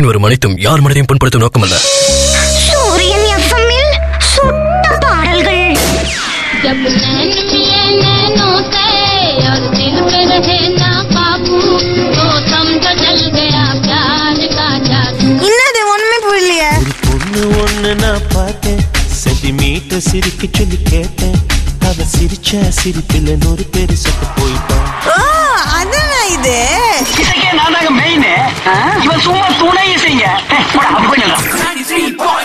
வரும் அனைத்தும் யார் மனதையும் புண்படுத்தும் நோக்கமல்ல. சூரியன் எஃப்எம்மில் சுட்ட பாடல்கள். என்னது ஒண்ணுமே புரியலையே. பொண்ணு ஒண்ணு நான் பார்த்தேன், சென்டிமீட்டர் சிரிக்க சொல்லி கேட்டேன். அவ சிரிச்சா சிரிப்பில் 100 பேர் சத்து போயிட்டான். அதானா இது? இசைக்கே நான் தாங்க மெயின். இவன் சும்மா துணை இசைங்க.